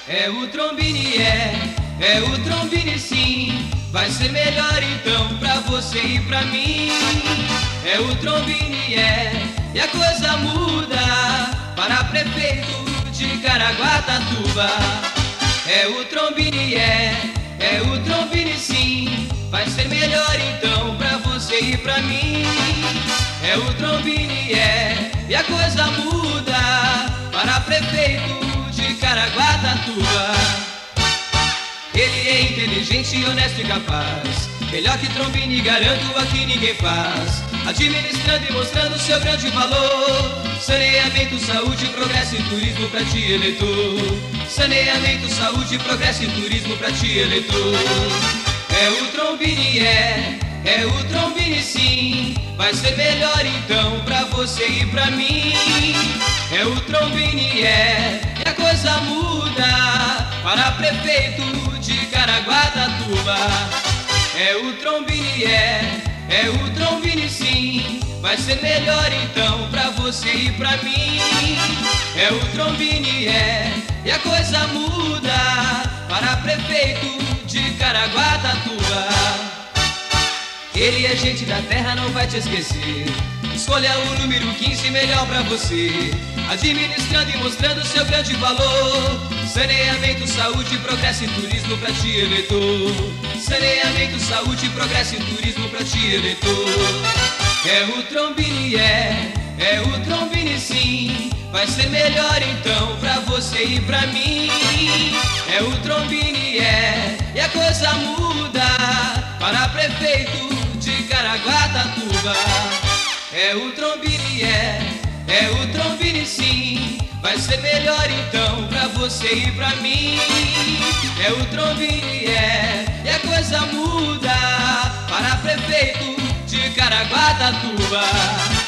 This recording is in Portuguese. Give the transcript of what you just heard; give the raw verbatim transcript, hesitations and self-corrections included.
É o Trombini, é, é o Trombini sim. Vai ser melhor então pra você e pra mim. É o Trombini, é, e a coisa muda para prefeito de Caraguatatuba. É o Trombini, é, é o Trombini sim. Vai ser melhor então pra você e pra mim. É o Trombini, é, e a coisa muda para prefeito de Caraguatatuba. Ele é inteligente, honesto e capaz. Melhor que Trombini, garanto, aqui ninguém faz. Administrando e mostrando seu grande valor. Saneamento, saúde, progresso e turismo pra ti, eleitor. Saneamento, saúde, progresso e turismo pra ti, eleitor. É o Trombini, é, é o Trombini sim. Vai ser melhor então pra você e pra mim. É o Trombini, é, e a coisa muda para prefeito de Caraguatatuba. É o Trombini, é, é o Trombini sim. Vai ser melhor então pra você e pra mim. É o Trombini, é, e a coisa muda para prefeito de Caraguatatuba. Ele é gente da terra, não vai te esquecer. Escolha o número quinze, melhor pra você. Administrando e mostrando seu grande valor. Saneamento, saúde, progresso e turismo pra ti, eleitor. Saneamento, saúde, progresso e turismo pra ti, eleitor. É o Trombini, é, é o Trombini sim. Vai ser melhor então pra você e pra mim. É o Trombini, é, e a coisa muda para prefeito de Caraguatatuba. É o Trombini, é, é o Trombini sim. Vai ser melhor então pra você e pra mim. É o Trombini, é, e a coisa muda para prefeito de Caraguatatuba.